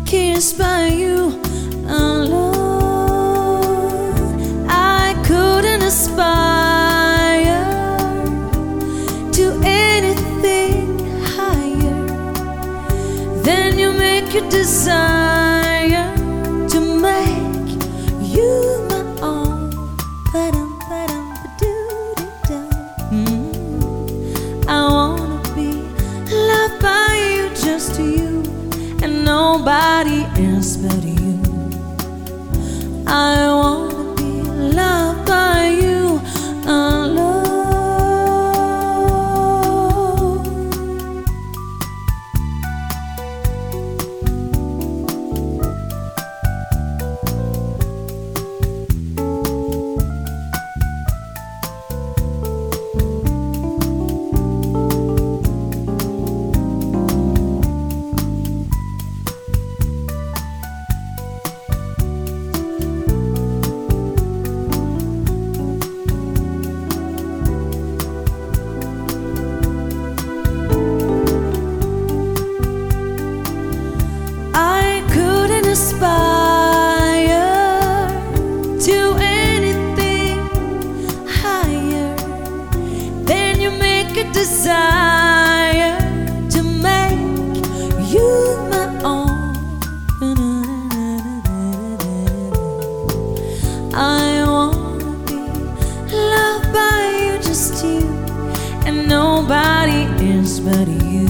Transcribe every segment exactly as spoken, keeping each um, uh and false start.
kissed by you alone. I couldn't aspire to anything higher than you make your desire to make you my own. Ba-dum, ba-dum, ba-doo-doo-dum. Mm. I wanna be loved by you, just you, and nobody else but you. I wanna be loved by you alone. Aspire to anything higher than you make a desire to make you my own. I wanna be loved by you, just you, and nobody else but you.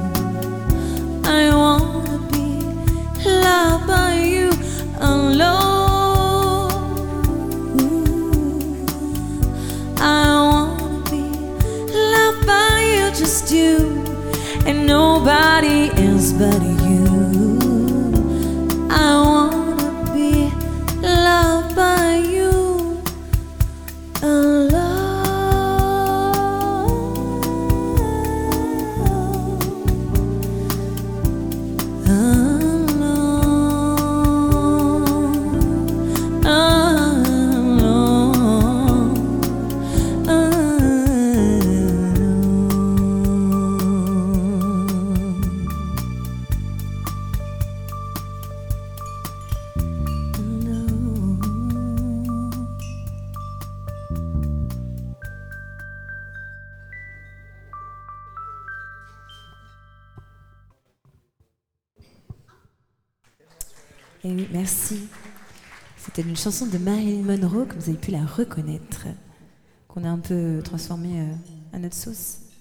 I wanna be loved by you alone. I wanna be loved by you, just you, and nobody else but you. I wanna be loved by you alone. Et oui, merci. C'était une chanson de Marilyn Monroe, comme vous avez pu la reconnaître, qu'on a un peu transformée à notre sauce.